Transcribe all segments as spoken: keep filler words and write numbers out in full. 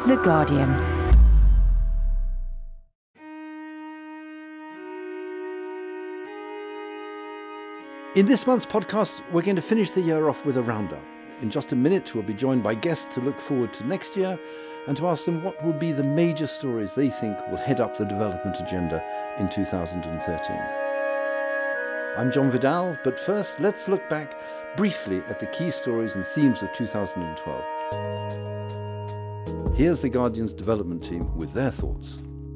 The Guardian. In this month's podcast, we're going to finish the year off with a roundup. In just a minute, we'll be joined by guests to look forward to next year and to ask them what will be the major stories they think will head up the development agenda in two thousand thirteen. I'm John Vidal, but first, let's look back briefly at the key stories and themes of two thousand twelve. Here's The Guardian's development team with their thoughts.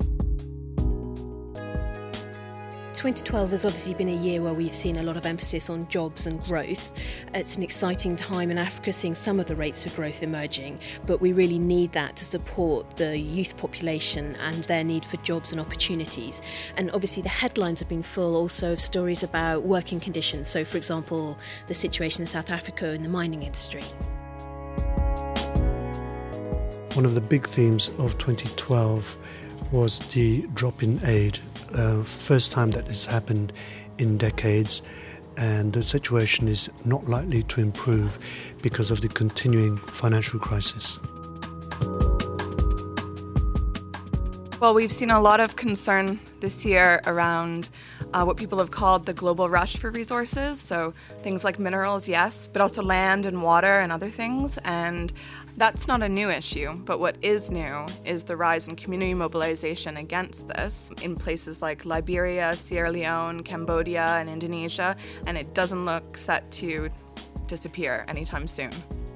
twenty twelve has obviously been a year where we've seen a lot of emphasis on jobs and growth. It's an exciting time in Africa, seeing some of the rates of growth emerging, but we really need that to support the youth population and their need for jobs and opportunities. And obviously the headlines have been full also of stories about working conditions. So, for example, the situation in South Africa in the mining industry. One of the big themes of twenty twelve was the drop in aid. Uh, first time that has happened in decades, and the situation is not likely to improve because of the continuing financial crisis. Well, we've seen a lot of concern this year around uh, what people have called the global rush for resources. So things like minerals, yes, but also land and water and other things. And that's not a new issue, but what is new is the rise in community mobilization against this in places like Liberia, Sierra Leone, Cambodia, and Indonesia, and it doesn't look set to disappear anytime soon.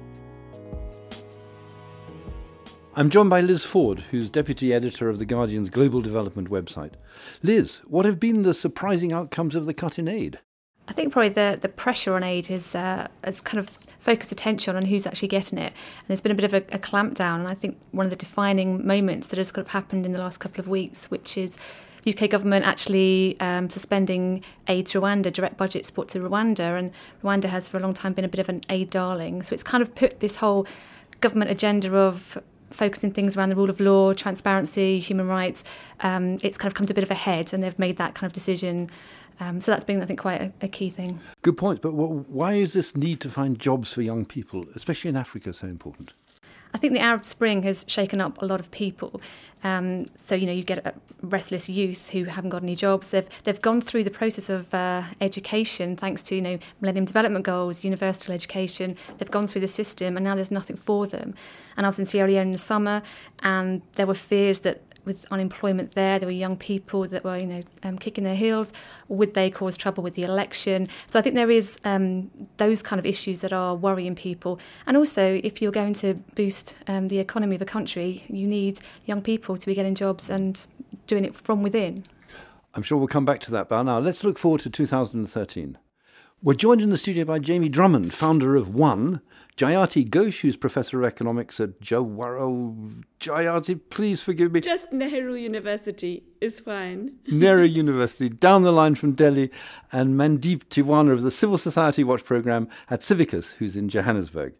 I'm joined by Liz Ford, who's deputy editor of The Guardian's Global Development website. Liz, what have been the surprising outcomes of the cut in aid? I think probably the, the pressure on aid has, uh, has kind of focused attention on who's actually getting it. And there's been a bit of a, a clampdown, and I think one of the defining moments that has kind of happened in the last couple of weeks, which is the U K government actually um, suspending aid to Rwanda, direct budget support to Rwanda, and Rwanda has for a long time been a bit of an aid darling. So it's kind of put this whole government agenda of focusing things around the rule of law, transparency, human rights, um, it's kind of come to a bit of a head, and they've made that kind of decision. Um, so that's been, I think, quite a, a key thing. Good point, but why is this need to find jobs for young people, especially in Africa, so important? I think the Arab Spring has shaken up a lot of people. Um, so, you know, you get restless youth who haven't got any jobs. They've, they've gone through the process of uh, education, thanks to, you know, Millennium Development Goals, universal education. They've gone through the system, and now there's nothing for them. And I was in Sierra Leone in the summer, and there were fears that with unemployment there, there were young people that were, you know, um, kicking their heels. Would they cause trouble with the election? So I think there is um, those kind of issues that are worrying people. And also, if you're going to boost um, the economy of a country, you need young people to be getting jobs and doing it from within. I'm sure we'll come back to that, but now let's look forward to two thousand thirteen. We're joined in the studio by Jamie Drummond, founder of One, Jayati Ghosh, who's Professor of Economics at Jawahar. Jayati, please forgive me. Just Nehru University is fine. Nehru University, down the line from Delhi, and Mandeep Tiwana of the Civil Society Watch Programme at Civicus, who's in Johannesburg.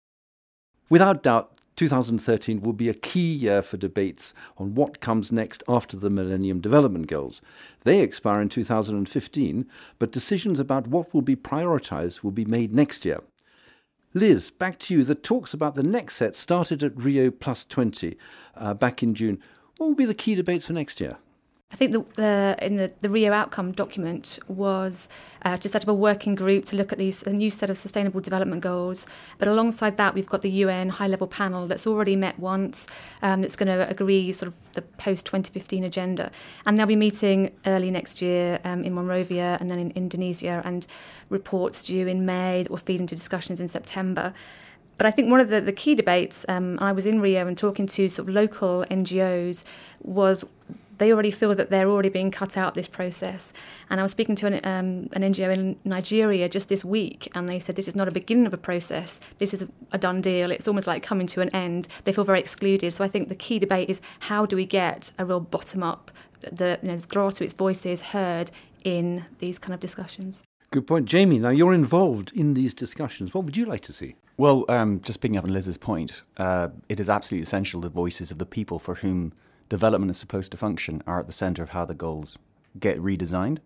Without doubt, two thousand thirteen will be a key year for debates on what comes next after the Millennium Development Goals. They expire in two thousand fifteen, but decisions about what will be prioritised will be made next year. Liz, back to you. The talks about the next set started at Rio Plus twenty uh, back in June. What will be the key debates for next year? I think the, the, in the, the Rio outcome document was uh, to set up a working group to look at these a new set of sustainable development goals. But alongside that, we've got the U N high-level panel that's already met once, um, that's going to agree sort of the post-twenty fifteen agenda. And they'll be meeting early next year um, in Monrovia and then in Indonesia, and reports due in May that will feed into discussions in September. But I think one of the, the key debates, um, I was in Rio and talking to sort of local N G Os, was they already feel that they're already being cut out of this process. And I was speaking to an, um, an N G O in Nigeria just this week, and they said this is not a beginning of a process. This is a, a done deal. It's almost like coming to an end. They feel very excluded. So I think the key debate is how do we get a real bottom-up, the, you know, the grassroots voices heard in these kind of discussions. Good point. Jamie, now you're involved in these discussions. What would you like to see? Well, um, just picking up on Liz's point, uh, it is absolutely essential the voices of the people for whom development is supposed to function are at the centre of how the goals get redesigned.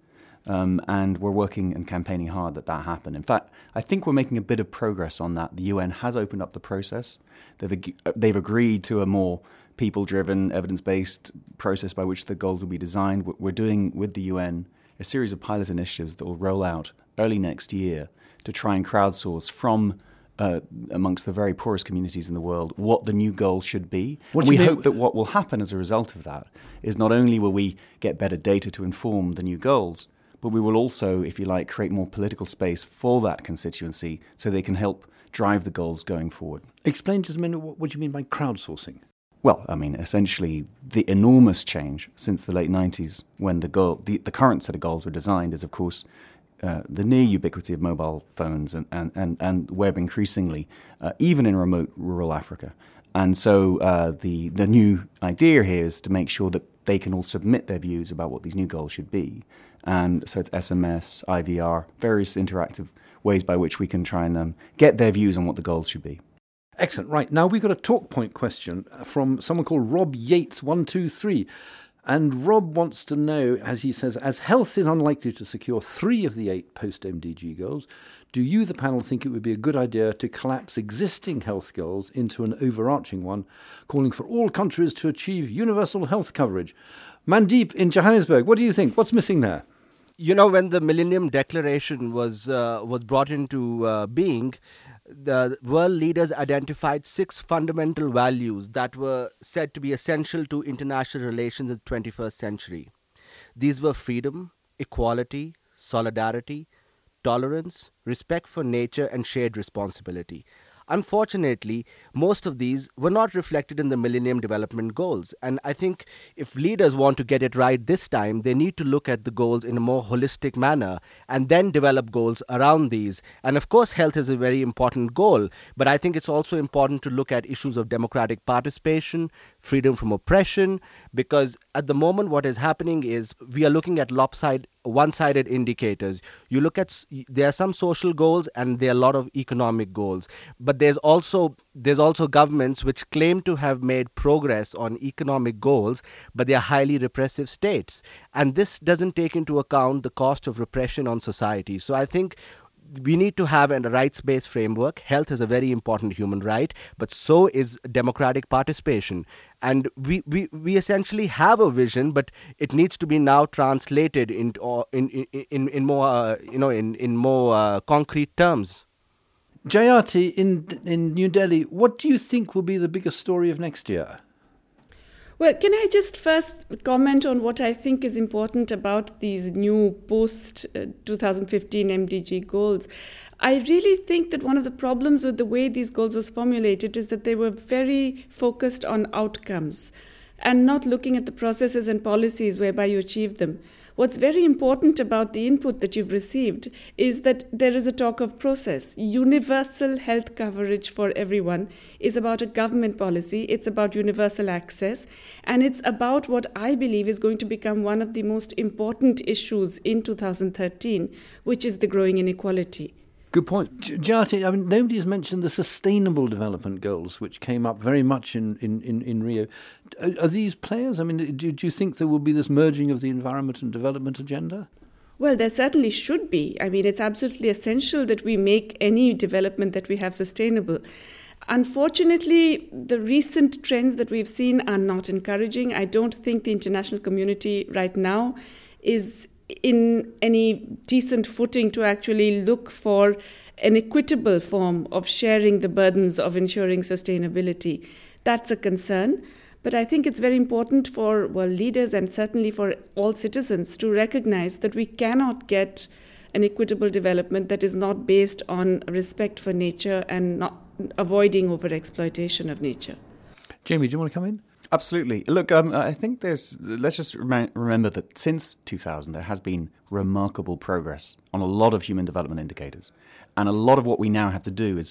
Um, and we're working and campaigning hard that that happen. In fact, I think we're making a bit of progress on that. The U N has opened up the process. They've, ag- they've agreed to a more people-driven, evidence-based process by which the goals will be designed. We're doing, with the U N, a series of pilot initiatives that will roll out early next year to try and crowdsource from uh, amongst the very poorest communities in the world what the new goals should be. And we hope that what will happen as a result of that is not only will we get better data to inform the new goals, but we will also, if you like, create more political space for that constituency so they can help drive the goals going forward. Explain just a minute what, what you mean by crowdsourcing. Well, I mean, essentially, the enormous change since the late nineties, when the goal, the, the current set of goals were designed, is, of course, uh, the near ubiquity of mobile phones and, and, and, and web increasingly, uh, even in remote rural Africa. And so uh, the, the new idea here is to make sure that they can all submit their views about what these new goals should be. And so it's S M S, I V R, various interactive ways by which we can try and um, get their views on what the goals should be. Excellent. Right. Now we've got a talk point question from someone called Rob Yates one two three. And Rob wants to know, as he says, as health is unlikely to secure three of the eight post-M D G goals, do you, the panel, think it would be a good idea to collapse existing health goals into an overarching one, calling for all countries to achieve universal health coverage? Mandeep in Johannesburg, what do you think? What's missing there? You know, when the Millennium Declaration was uh, was brought into uh, being, the world leaders identified six fundamental values that were said to be essential to international relations in the twenty-first century. These were freedom, equality, solidarity, tolerance, respect for nature, and shared responsibility. Unfortunately, most of these were not reflected in the Millennium Development Goals. And I think if leaders want to get it right this time, they need to look at the goals in a more holistic manner and then develop goals around these. And of course, health is a very important goal, but I think it's also important to look at issues of democratic participation, freedom from oppression, because at the moment what is happening is we are looking at lopsided one-sided indicators. You look at, there are some social goals and there are a lot of economic goals, but there's also there's also governments which claim to have made progress on economic goals, but they are highly repressive states, and this doesn't take into account the cost of repression on society. So I think we need to have a rights-based framework. Health is a very important human right, but so is democratic participation. And we, we, we essentially have a vision, but it needs to be now translated into in in, in, in more uh, you know in in more uh, concrete terms. Jayati in in New Delhi, what do you think will be the biggest story of next year? Well, can I just first comment on what I think is important about these new post-twenty fifteen M D G goals? I really think that one of the problems with the way these goals was formulated is that they were very focused on outcomes and not looking at the processes and policies whereby you achieve them. What's very important about the input that you've received is that there is a talk of process. Universal health coverage for everyone is about a government policy. It's about universal access. And it's about what I believe is going to become one of the most important issues in two thousand thirteen, which is the growing inequality. Good point. Jayati, I mean, nobody has mentioned the Sustainable Development Goals, which came up very much in, in, in, in Rio. Are, are these players? I mean, do, do you think there will be this merging of the environment and development agenda? Well, there certainly should be. I mean, it's absolutely essential that we make any development that we have sustainable. Unfortunately, the recent trends that we've seen are not encouraging. I don't think the international community right now is in any decent footing to actually look for an equitable form of sharing the burdens of ensuring sustainability. That's a concern. But I think it's very important for world leaders and certainly for all citizens to recognize that we cannot get an equitable development that is not based on respect for nature and not avoiding overexploitation of nature. Jamie, do you want to come in? Absolutely. Look, um, I think there's, let's just rem- remember that since two thousand, there has been remarkable progress on a lot of human development indicators. And a lot of what we now have to do is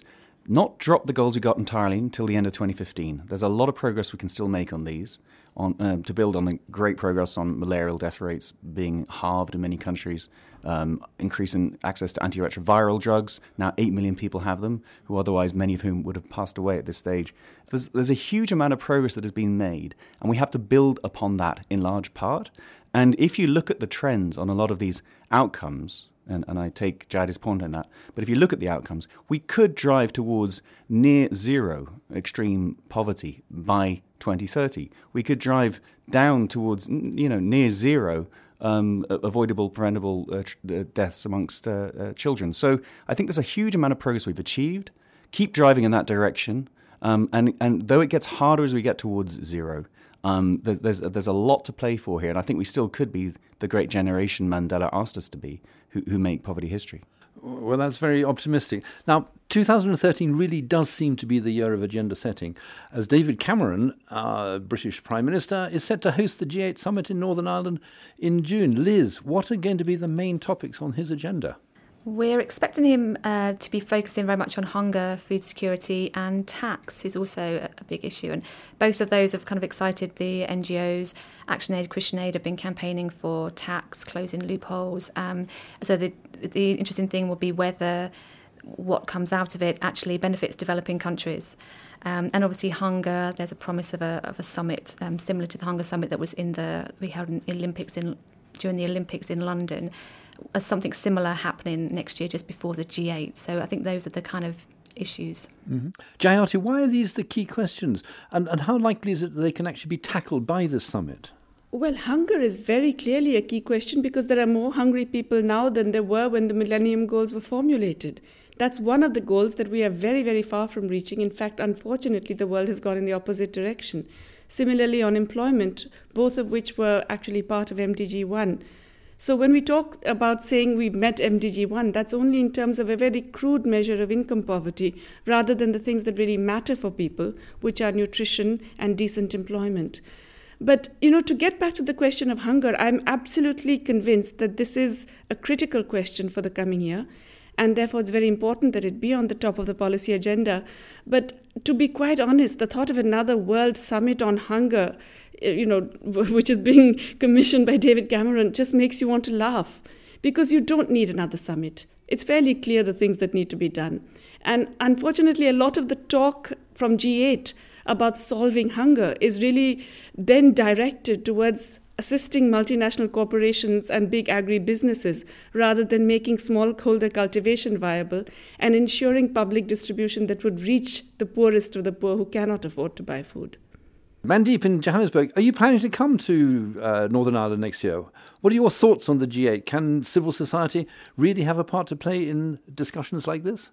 not drop the goals we got entirely until the end of twenty fifteen. There's a lot of progress we can still make on these, on uh, to build on the great progress on malarial death rates being halved in many countries, um, increasing access to antiretroviral drugs. Now eight million people have them, who otherwise many of whom would have passed away at this stage. There's, there's a huge amount of progress that has been made, and we have to build upon that in large part. And if you look at the trends on a lot of these outcomes, And, and I take Jadi's point on that. But if you look at the outcomes, we could drive towards near zero extreme poverty by twenty thirty. We could drive down towards, you know, near zero um, avoidable, preventable uh, tr- deaths amongst uh, uh, children. So I think there's a huge amount of progress we've achieved. Keep driving in that direction. Um, and, and though it gets harder as we get towards zero, Um, there's, there's there's a lot to play for here, and I think we still could be the great generation Mandela asked us to be, who, who make poverty history. Well, that's very optimistic. Now, two thousand thirteen really does seem to be the year of agenda setting, as David Cameron, our British Prime Minister, is set to host the G eight summit in Northern Ireland in June. Liz, what are going to be the main topics on his agenda? We're expecting him uh, to be focusing very much on hunger, food security, and tax is also a, a big issue. And both of those have kind of excited the N G Os. ActionAid, Christian Aid have been campaigning for tax, closing loopholes. Um, so the, the interesting thing will be whether what comes out of it actually benefits developing countries. Um, and obviously hunger, there's a promise of a, of a summit um, similar to the Hunger Summit that was in the we held in Olympics in during the Olympics in London. Uh, something similar happening next year just before the G eight. So I think those are the kind of issues. Mm-hmm. Jayati, why are these the key questions? And, and how likely is it that they can actually be tackled by this summit? Well, hunger is very clearly a key question because there are more hungry people now than there were when the Millennium Goals were formulated. That's one of the goals that we are very, very far from reaching. In fact, unfortunately, the world has gone in the opposite direction. Similarly, on employment, both of which were actually part of M D G one. So when we talk about saying we've met M D G one, that's only in terms of a very crude measure of income poverty, rather than the things that really matter for people, which are nutrition and decent employment. But, you know, to get back to the question of hunger, I'm absolutely convinced that this is a critical question for the coming year. And therefore, it's very important that it be on the top of the policy agenda. But to be quite honest, the thought of another World Summit on hunger, you know, which is being commissioned by David Cameron, just makes you want to laugh. Because you don't need another summit. It's fairly clear the things that need to be done. And unfortunately, a lot of the talk from G eight about solving hunger is really then directed towards assisting multinational corporations and big agri-businesses rather than making smallholder cultivation viable and ensuring public distribution that would reach the poorest of the poor who cannot afford to buy food. Mandeep, in Johannesburg, are you planning to come to uh, Northern Ireland next year? What are your thoughts on the G eight? Can civil society really have a part to play in discussions like this?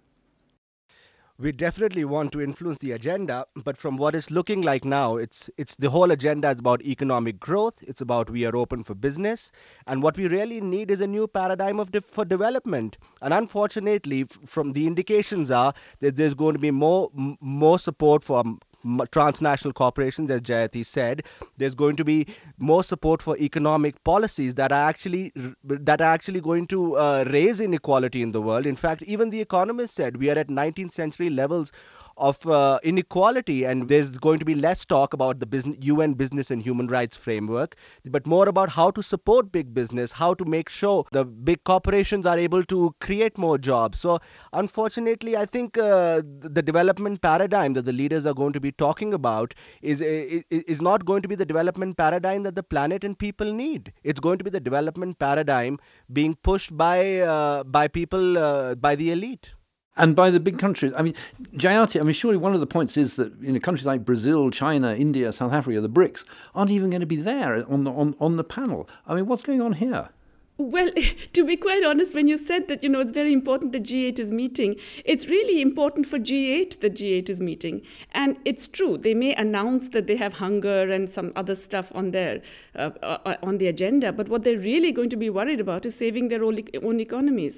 We definitely want to influence the agenda, but from what it's looking like now, it's it's the whole agenda is about economic growth. It's about we are open for business, and what we really need is a new paradigm of de- for development. And unfortunately, f- from the indications are that there's going to be more m- more support from transnational corporations, as Jayati said. There's going to be more support for economic policies that are actually that are actually going to uh, raise inequality in the world. In fact, even The Economist said we are at nineteenth century levels of uh, inequality, and there's going to be less talk about the business, U N business and human rights framework, but more about how to support big business, how to make sure the big corporations are able to create more jobs. So unfortunately, I think uh, the development paradigm that the leaders are going to be talking about is, is is not going to be the development paradigm that the planet and people need. It's going to be the development paradigm being pushed by uh, by people, uh, by the elite. And by the big countries. I mean, Jayati, I mean, surely one of the points is that, you know, countries like Brazil, China, India, South Africa, the BRICS, aren't even going to be there on the, on, on the panel. I mean, what's going on here? Well, to be quite honest, when you said that, you know, it's very important that G eight is meeting, it's really important for G eight that G eight is meeting. And it's true, they may announce that they have hunger and some other stuff on their uh, uh, on the agenda, but what they're really going to be worried about is saving their own, own economies.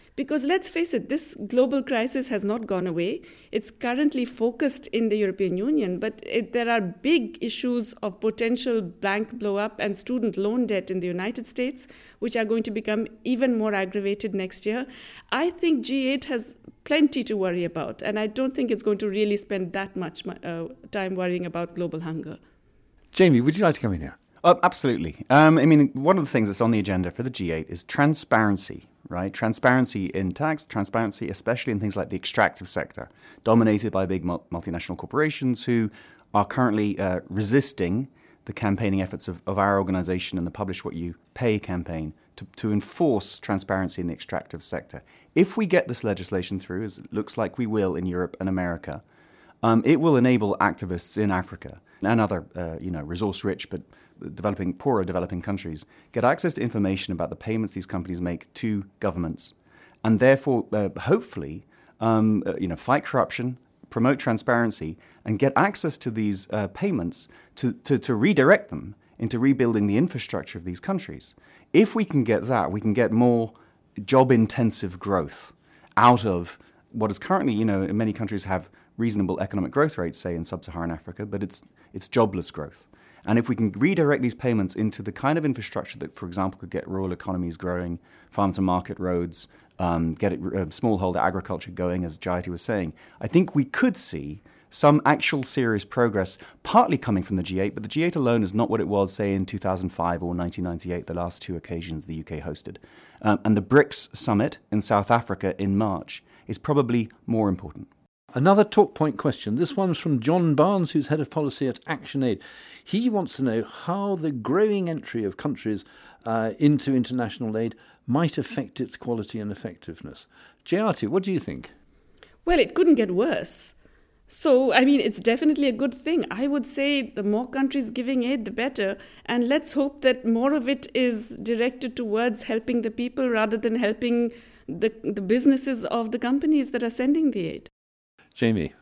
Because let's face it, this global crisis has not gone away. It's currently focused in the European Union, but it, there are big issues of potential bank blow-up and student loan debt in the United States, which are going to become even more aggravated next year. I think G eight has plenty to worry about, and I don't think it's going to really spend that much uh, time worrying about global hunger. Jamie, would you like to come in here? Oh, absolutely. Um, I mean, one of the things that's on the agenda for the G eight is transparency, right? Transparency in tax, transparency especially in things like the extractive sector, dominated by big multinational corporations who are currently uh, resisting the campaigning efforts of, of our organization and the Publish What You Pay campaign to, to enforce transparency in the extractive sector. If we get this legislation through, as it looks like we will in Europe and America, um, it will enable activists in Africa and other, uh, you know, resource-rich but developing, poorer developing countries get access to information about the payments these companies make to governments, and therefore, uh, hopefully, um, uh, you know, fight corruption, promote transparency, and get access to these uh, payments to, to, to redirect them into rebuilding the infrastructure of these countries. If we can get that, we can get more job-intensive growth out of what is currently, you know, in many countries have reasonable economic growth rates, say in sub-Saharan Africa, but it's it's jobless growth. And if we can redirect these payments into the kind of infrastructure that, for example, could get rural economies growing, farm-to-market roads, um, get it, uh, smallholder agriculture going, as Jayati was saying, I think we could see some actual serious progress, partly coming from the G eight, but the G eight alone is not what it was, say, in two thousand five or nineteen ninety-eight, the last two occasions the U K hosted. Um, and the BRICS summit in South Africa in March is probably more important. Another talk point question. This one's from John Barnes, who's head of policy at ActionAid. He wants to know how the growing entry of countries uh, into international aid might affect its quality and effectiveness. Jayati, what do you think? Well, it couldn't get worse. So, I mean, it's definitely a good thing. I would say the more countries giving aid, the better. And let's hope that more of it is directed towards helping the people rather than helping the, the businesses of the companies that are sending the aid. Jamie.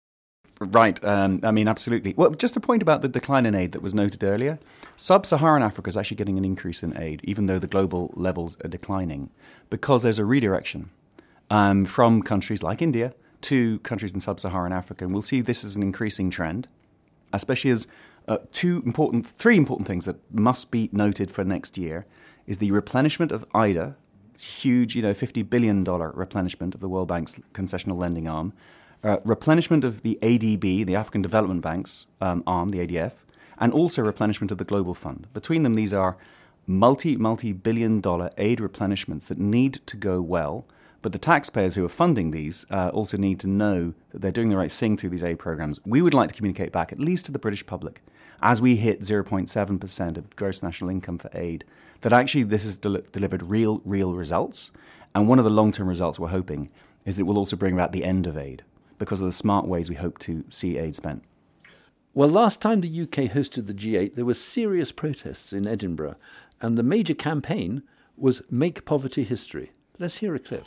Right. Um, I mean, absolutely. Well, just a point about the decline in aid that was noted earlier. Sub-Saharan Africa is actually getting an increase in aid, even though the global levels are declining, because there's a redirection um, from countries like India to countries in Sub-Saharan Africa. And we'll see this as an increasing trend, especially as uh, two important, three important things that must be noted for next year is the replenishment of I D A, huge, you know, fifty billion dollars replenishment of the World Bank's concessional lending arm, Uh, replenishment of the A D B, the African Development Bank's um, arm, the A D F, and also replenishment of the Global Fund. Between them, these are multi, multi-billion dollar aid replenishments that need to go well, but the taxpayers who are funding these uh, also need to know that they're doing the right thing through these aid programs. We would like to communicate back, at least to the British public, as we hit zero point seven percent of gross national income for aid, that actually this has del- delivered real, real results. And one of the long-term results we're hoping is that it will also bring about the end of aid, because of the smart ways we hope to see aid spent. Well, last time the U K hosted the G eight, there were serious protests in Edinburgh, and the major campaign was Make Poverty History. Let's hear a clip.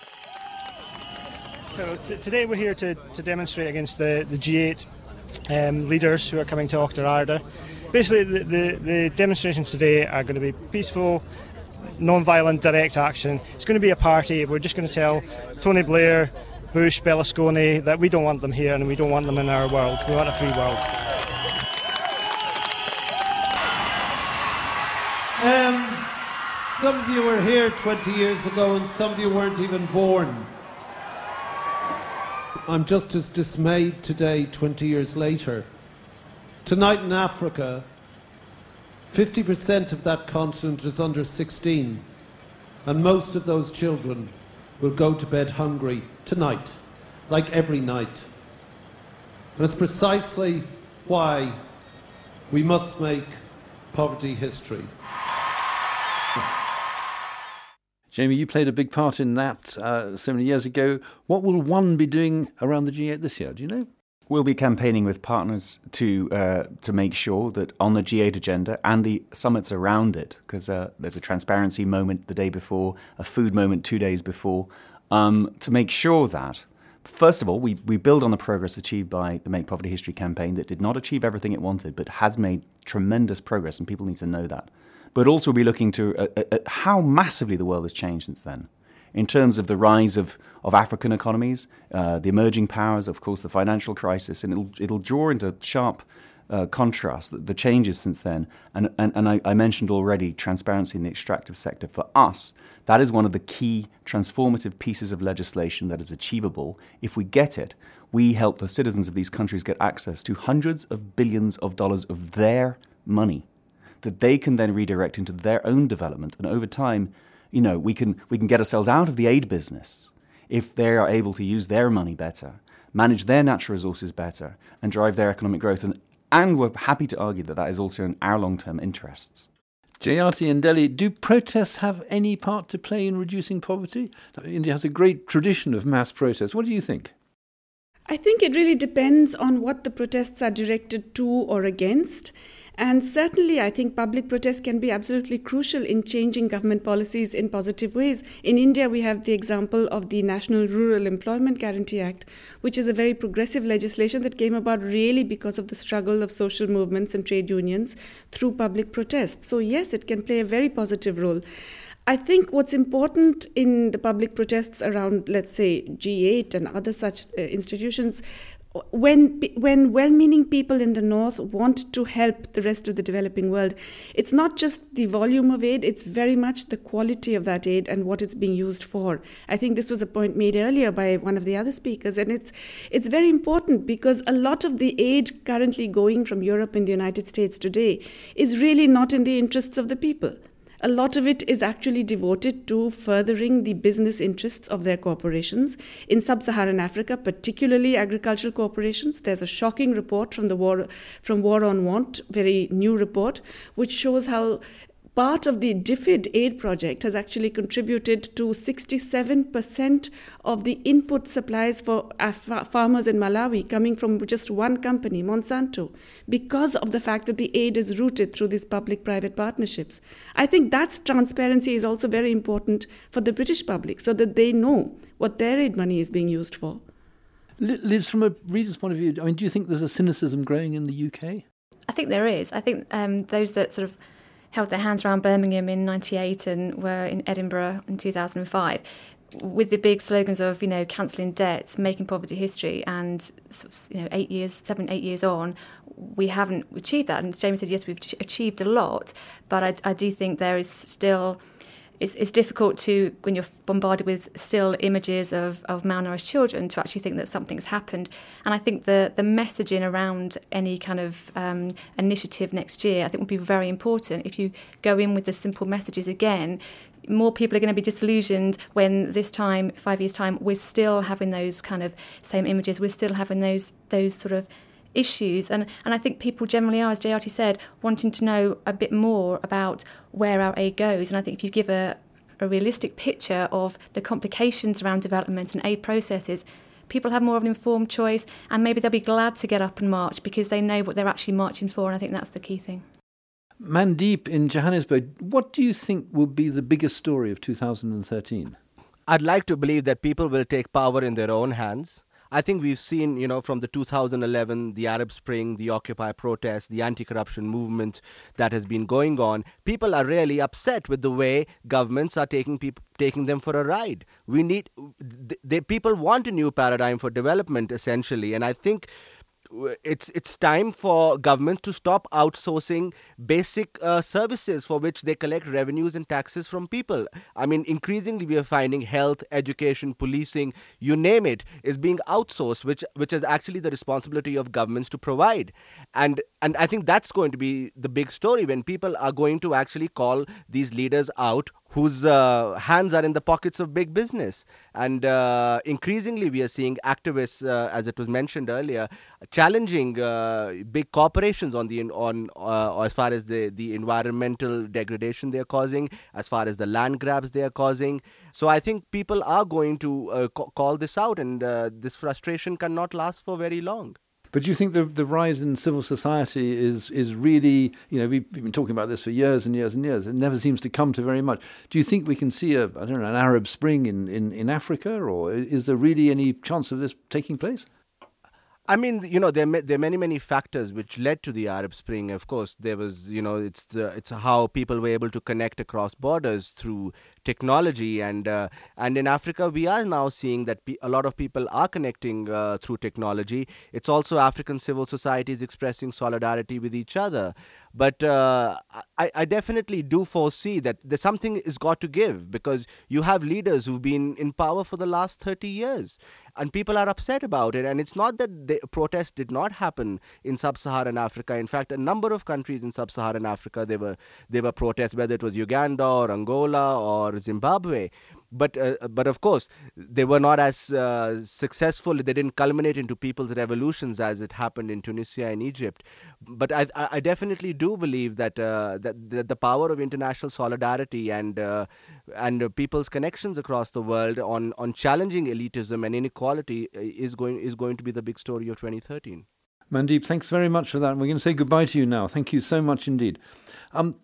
So t- today we're here to, to demonstrate against the, the G eight um, leaders who are coming to Auchterarder. Basically, the, the, the demonstrations today are going to be peaceful, non-violent, direct action. It's going to be a party. We're just going to tell Tony Blair, Bush, Berlusconi, that we don't want them here and we don't want them in our world. We want a free world. Um, some of you were here twenty years ago and some of you weren't even born. I'm just as dismayed today, twenty years later. Tonight in Africa, fifty percent of that continent is under sixteen, and most of those children will go to bed hungry tonight, like every night. And it's precisely why we must make poverty history. Jamie, you played a big part in that uh, so many years ago. What will one be doing around the G eight this year? Do you know? We'll be campaigning with partners to uh, to make sure that on the G eight agenda and the summits around it, because uh, there's a transparency moment the day before, a food moment two days before, um, to make sure that, first of all, we, we build on the progress achieved by the Make Poverty History campaign that did not achieve everything it wanted, but has made tremendous progress, and people need to know that. But also we'll be looking to uh, at how massively the world has changed since then. In terms of the rise of, of African economies, uh, the emerging powers, of course, the financial crisis, and it'll, it'll draw into sharp uh, contrast the, the changes since then. And, and, and I, I mentioned already transparency in the extractive sector. For us, that is one of the key transformative pieces of legislation that is achievable. If we get it, we help the citizens of these countries get access to hundreds of billions of dollars of their money that they can then redirect into their own development. And over time, you know, we can we can get ourselves out of the aid business if they are able to use their money better, manage their natural resources better, and drive their economic growth. And, and we're happy to argue that that is also in our long-term interests. Jayati and Delhi, do protests have any part to play in reducing poverty? India has a great tradition of mass protests. What do you think? I think it really depends on what the protests are directed to or against. And certainly, I think public protests can be absolutely crucial in changing government policies in positive ways. In India, we have the example of the National Rural Employment Guarantee Act, which is a very progressive legislation that came about really because of the struggle of social movements and trade unions through public protests. So yes, it can play a very positive role. I think what's important in the public protests around, let's say, G eight and other such uh, institutions, when when well-meaning people in the North want to help the rest of the developing world, it's not just the volume of aid, it's very much the quality of that aid and what it's being used for. I think this was a point made earlier by one of the other speakers, and it's it's very important because a lot of the aid currently going from Europe and the United States today is really not in the interests of the people. A lot of it is actually devoted to furthering the business interests of their corporations. In sub-Saharan Africa, particularly agricultural corporations, there's a shocking report from the War, from War on Want, very new report, which shows how part of the DFID aid project has actually contributed to sixty-seven percent of the input supplies for Af- farmers in Malawi coming from just one company, Monsanto, because of the fact that the aid is rooted through these public-private partnerships. I think that transparency is also very important for the British public so that they know what their aid money is being used for. Liz, from a reader's point of view, I mean, do you think there's a cynicism growing in the U K? I think there is. I think um, those that sort of held their hands around Birmingham in ninety-eight and were in Edinburgh in two thousand five, with the big slogans of, you know, cancelling debts, making poverty history, and, you know, eight years, seven, eight years on, we haven't achieved that. And Jamie said, yes, we've achieved a lot, but I, I do think there is still... It's, it's difficult to, when you're bombarded with still images of, of malnourished children, to actually think that something's happened. And I think the, the messaging around any kind of um, initiative next year, I think, will be very important. If you go in with the simple messages again, more people are going to be disillusioned when this time, five years' time, we're still having those kind of same images, we're still having those those sort of issues. And, and I think people generally are, as Jayati said, wanting to know a bit more about where our aid goes. And I think if you give a, a realistic picture of the complications around development and aid processes, people have more of an informed choice, and maybe they'll be glad to get up and march because they know what they're actually marching for, and I think that's the key thing. Mandeep, in Johannesburg, what do you think will be the biggest story of two thousand thirteen? I'd like to believe that people will take power in their own hands. I think we've seen, you know, from the two thousand eleven, the Arab Spring, the Occupy protests, the anti-corruption movement that has been going on, people are really upset with the way governments are taking people, taking them for a ride. We need, they, people want a new paradigm for development, essentially, and I think it's it's time for governments to stop outsourcing basic uh, services for which they collect revenues and taxes from people. I mean, increasingly we are finding health, education, policing, you name it, is being outsourced, which which is actually the responsibility of governments to provide. And and I think that's going to be the big story, when people are going to actually call these leaders out whose uh, hands are in the pockets of big business. And uh, increasingly we are seeing activists, uh, as it was mentioned earlier, challenging uh, big corporations on the on uh, as far as the, the environmental degradation they are causing, as far as the land grabs they are causing. So I think people are going to uh, ca- call this out, and uh, this frustration cannot last for very long. But do you think the the rise in civil society is is really, you know, we've been talking about this for years and years and years. It never seems to come to very much. Do you think we can see a, I don't know, an Arab Spring in, in, in Africa, or is there really any chance of this taking place? I mean, you know, there ma- there are many many factors which led to the Arab Spring. Of course, there was, you know, it's the it's how people were able to connect across borders through technology, and uh, and in Africa we are now seeing that pe- a lot of people are connecting uh, through technology. It's also African civil societies expressing solidarity with each other. But uh, I, I definitely do foresee that there's something is got to give, because you have leaders who've been in power for the last thirty years, and people are upset about it. And it's not that the protests did not happen in sub-Saharan Africa. In fact, a number of countries in sub-Saharan Africa, there were there were protests, whether it was Uganda or Angola or Zimbabwe. But uh, but of course, they were not as uh, successful. They didn't culminate into people's revolutions as it happened in Tunisia and Egypt. But I I I definitely do believe that uh, that, that the power of international solidarity and uh, and uh, people's connections across the world on on challenging elitism and inequality is going is going to be the big story of twenty thirteen. Mandeep, thanks very much for that. And we're going to say goodbye to you now. Thank you so much indeed. Um,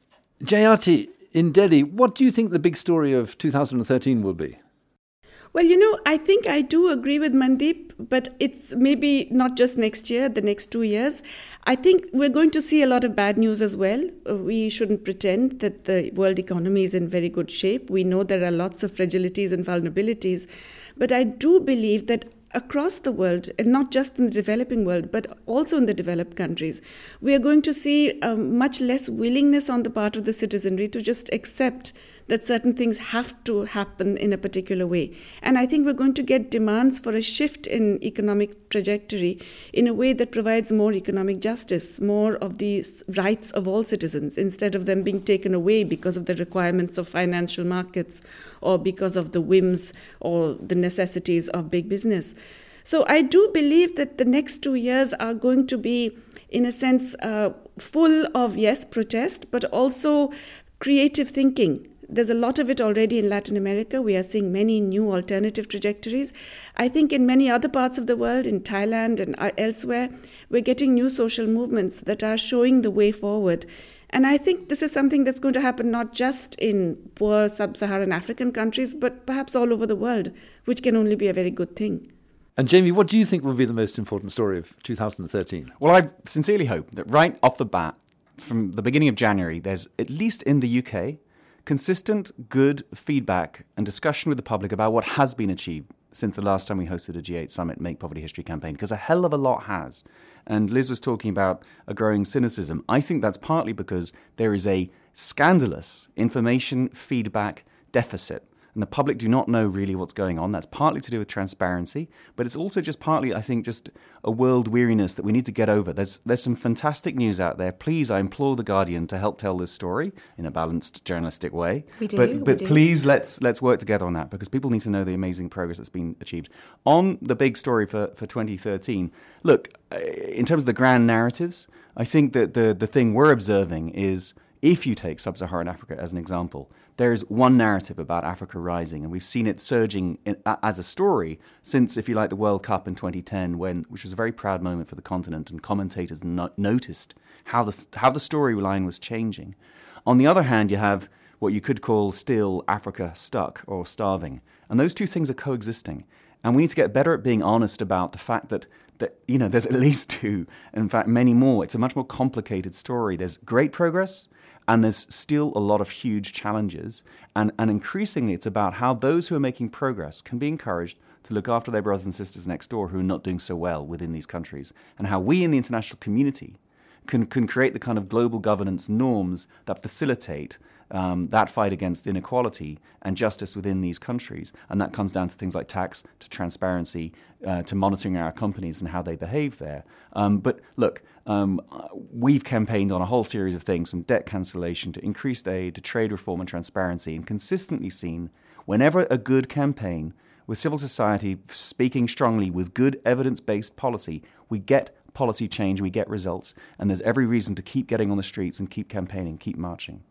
Jayati, in Delhi, what do you think the big story of two thousand thirteen will be? Well, you know, I think I do agree with Mandeep, but it's maybe not just next year, the next two years. I think we're going to see a lot of bad news as well. Uh, we shouldn't pretend that the world economy is in very good shape. We know there are lots of fragilities and vulnerabilities. But I do believe that across the world, and not just in the developing world, but also in the developed countries, we are going to see um, much less willingness on the part of the citizenry to just accept that certain things have to happen in a particular way. And I think we're going to get demands for a shift in economic trajectory in a way that provides more economic justice, more of the rights of all citizens, instead of them being taken away because of the requirements of financial markets or because of the whims or the necessities of big business. So I do believe that the next two years are going to be, in a sense, uh, full of, yes, protest, but also creative thinking. There's a lot of it already in Latin America. We are seeing many new alternative trajectories. I think in many other parts of the world, in Thailand and elsewhere, we're getting new social movements that are showing the way forward. And I think this is something that's going to happen not just in poor sub-Saharan African countries, but perhaps all over the world, which can only be a very good thing. And Jamie, what do you think will be the most important story of two thousand thirteen? Well, I sincerely hope that right off the bat, from the beginning of January, there's, at least in the U K, consistent, good feedback and discussion with the public about what has been achieved since the last time we hosted a G eight Summit Make Poverty History campaign, because a hell of a lot has. And Liz was talking about a growing cynicism. I think that's partly because there is a scandalous information feedback deficit, and the public do not know really what's going on. That's partly to do with transparency, but it's also just partly, I think, just a world weariness that we need to get over. There's there's some fantastic news out there. Please, I implore The Guardian to help tell this story in a balanced, journalistic way. We do, but we but do. please, let's let's work together on that, because people need to know the amazing progress that's been achieved. On the big story for, for twenty thirteen, look, in terms of the grand narratives, I think that the, the thing we're observing is, if you take sub-Saharan Africa as an example, there's one narrative about Africa rising, and we've seen it surging in, as a story since, if you like, the World Cup in twenty ten, when which was a very proud moment for the continent, and commentators no- noticed how the how the storyline was changing. On the other hand, you have what you could call still Africa stuck or starving, and those two things are coexisting. And we need to get better at being honest about the fact that that you know there's at least two, in fact, many more. It's a much more complicated story. There's great progress, and there's still a lot of huge challenges. And, and increasingly, it's about how those who are making progress can be encouraged to look after their brothers and sisters next door who are not doing so well within these countries, and how we in the international community can, can create the kind of global governance norms that facilitate um, that fight against inequality and justice within these countries. And that comes down to things like tax, to transparency, uh, to monitoring our companies and how they behave there. Um, but look, um, we've campaigned on a whole series of things, from debt cancellation to increased aid to trade reform and transparency, and consistently seen whenever a good campaign with civil society speaking strongly with good evidence-based policy, we get policy change, we get results, and there's every reason to keep getting on the streets and keep campaigning, keep marching.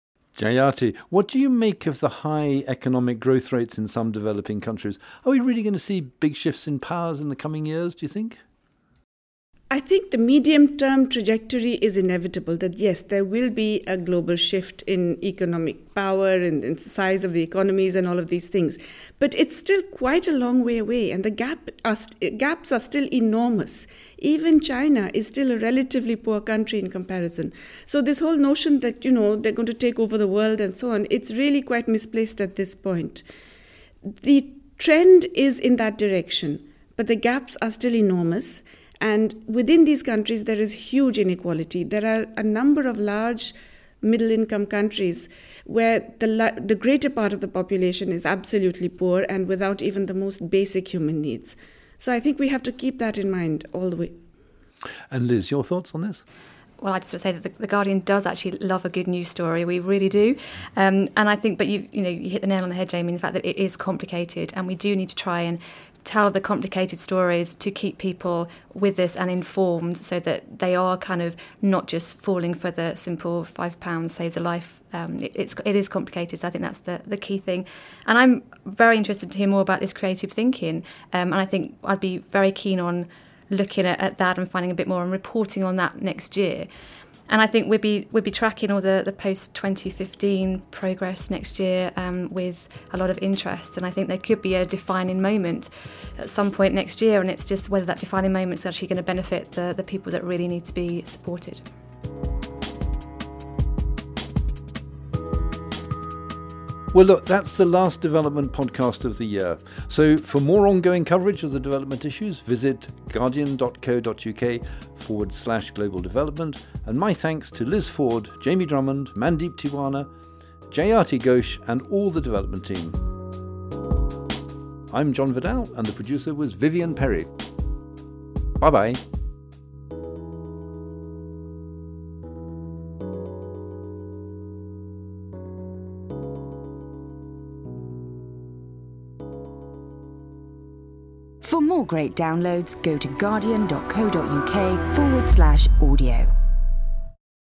Jayati, what do you make of the high economic growth rates in some developing countries? Are we really going to see big shifts in powers in the coming years, do you think? I think the medium-term trajectory is inevitable, that yes, there will be a global shift in economic power and in the size of the economies and all of these things. But it's still quite a long way away, and the gap are st- gaps are still enormous. Even China is still a relatively poor country in comparison. So this whole notion that, you know, they're going to take over the world and so on, it's really quite misplaced at this point. The trend is in that direction, but the gaps are still enormous. And within these countries, there is huge inequality. There are a number of large middle-income countries where the la- the greater part of the population is absolutely poor and without even the most basic human needs. So I think we have to keep that in mind all the way. And Liz, your thoughts on this? Well, I just want to say that the, the Guardian does actually love a good news story. We really do. Um, and I think, but you you know, you hit the nail on the head, Jamie, in the fact that it is complicated, and we do need to try and tell the complicated stories to keep people with us and informed, so that they are kind of not just falling for the simple five pounds saves a life. Um, it, it's it is complicated. So I think that's the, the key thing. And I'm very interested to hear more about this creative thinking. Um, and I think I'd be very keen on looking at, at that and finding a bit more and reporting on that next year. And I think we'll be we'll be tracking all the, the post twenty fifteen progress next year um, with a lot of interest. And I think there could be a defining moment at some point next year, and it's just whether that defining moment is actually going to benefit the, the people that really need to be supported. Well, look, that's the last development podcast of the year. So for more ongoing coverage of the development issues, visit guardian.co.uk forward slash global development. And my thanks to Liz Ford, Jamie Drummond, Mandeep Tiwana, Jayati Ghosh, and all the development team. I'm John Vidal, and the producer was Vivian Perry. Bye-bye. For more great downloads, go to guardian.co.uk forward slash audio.